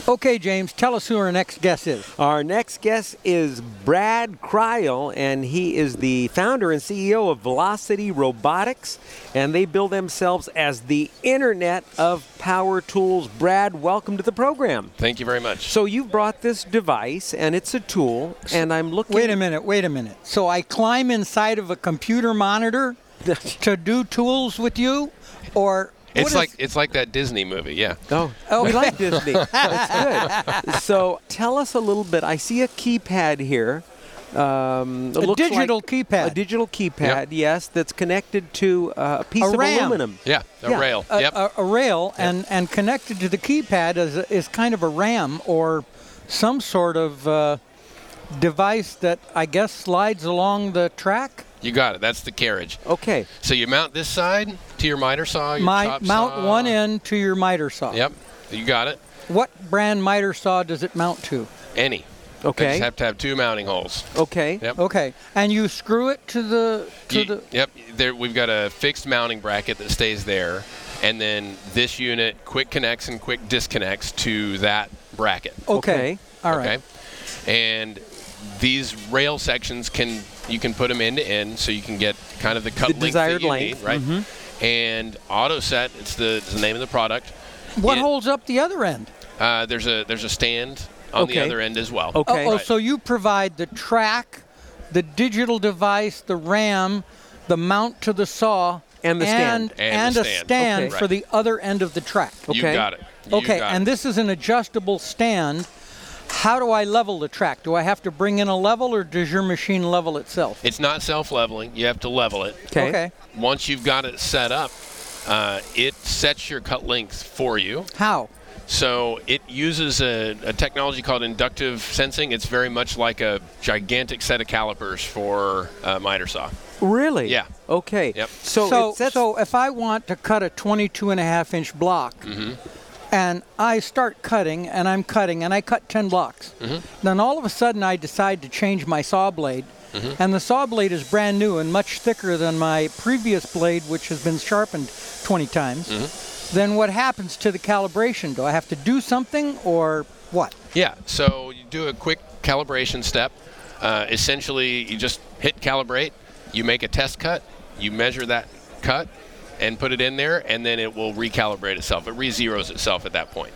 Okay, James, tell us who our next guest is. Our next guest is Brad Kreil, and he is the founder and CEO of Velocity Robotics, and they bill themselves as the Internet of Power Tools. Brad, welcome to the program. Thank you very much. So you've brought this device, and it's a tool, and I'm looking... Wait a minute. So I climb inside of a computer monitor to do tools with you, or... It's like that Disney movie, yeah. Oh, we like Disney. That's good. So tell us a little bit. I see a keypad here. A digital keypad. A digital keypad, Yep. Yes, that's connected to a piece of RAM. aluminum. Yeah, a rail. A rail, and connected to the keypad is kind of a RAM or some sort of device that I guess slides along the track. You got it. That's the carriage. Okay. So you mount this side to your miter saw, your chop Mount saw. one end to your miter saw. Yep, you got it. What brand miter saw does it mount to? Any. Okay. They just have to have 2 mounting holes. Okay. Yep. Okay, and you screw it to the Yep. There, we've got a fixed mounting bracket that stays there, and then this unit quick connects and quick disconnects to that bracket. Okay. All right. Okay. And these rail sections you can put them end to end, so you can get kind of the cut The length desired that you length. need, right? Mm-hmm. And AutoSet, it's the name of the product. What holds up the other end? There's a stand on the other end as well. Okay. Oh, so you provide the track, the digital device, the RAM, the mount to the saw, And the stand. And a the stand. stand Okay. for the other end of the track. You Okay. got it. Okay, and this is an adjustable stand. How do I level the track? Do I have to bring in a level, or does your machine level itself? It's not self-leveling. You have to level it. Okay. Once you've got it set up, it sets your cut length for you. How? So it uses a technology called inductive sensing. It's very much like a gigantic set of calipers for a miter saw. Really? Yeah. Okay. Yep. So if I want to cut a 22.5-inch block, and I start cutting, and I'm cutting, and I cut 10 blocks, then all of a sudden I decide to change my saw blade, and the saw blade is brand new and much thicker than my previous blade, which has been sharpened 20 times, then what happens to the calibration? Do I have to do something, or what? Yeah, so you do a quick calibration step. Essentially, you just hit calibrate, you make a test cut, you measure that cut, and put it in there, and then it will recalibrate itself. It re-zeros itself at that point.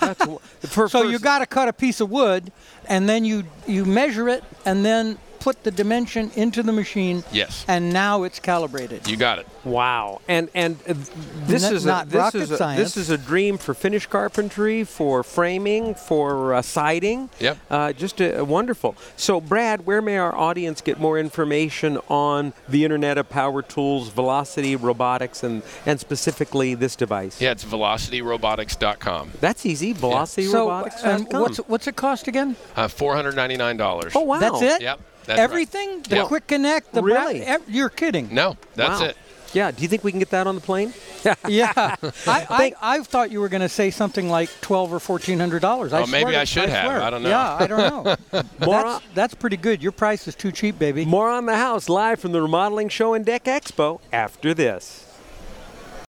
So you got to cut a piece of wood, and then you measure it, and then put the dimension into the machine. Yes. And now it's calibrated. You got it. Wow. And this Not- is not rocket this science. is a dream for finish carpentry, for framing, for siding. Yep. Just wonderful. So, Brad, where may our audience get more information on the Internet of Power Tools, Velocity Robotics, and specifically this device? Yeah, it's velocityrobotics.com. That's easy. VelocityRobotics.com. and what's it cost again? $499. Oh, wow. That's it? Yep. That's Everything? Right. The Yep. quick connect? The Really? You're kidding. No, that's Wow. it. Yeah. Do you think we can get that on the plane? Yeah. I thought you were going to say something like $1,200 or $1,400. Oh, maybe I should have. I don't know. Yeah, I don't know. That's pretty good. Your price is too cheap, baby. More on the house live from the Remodeling Show and Deck Expo after this.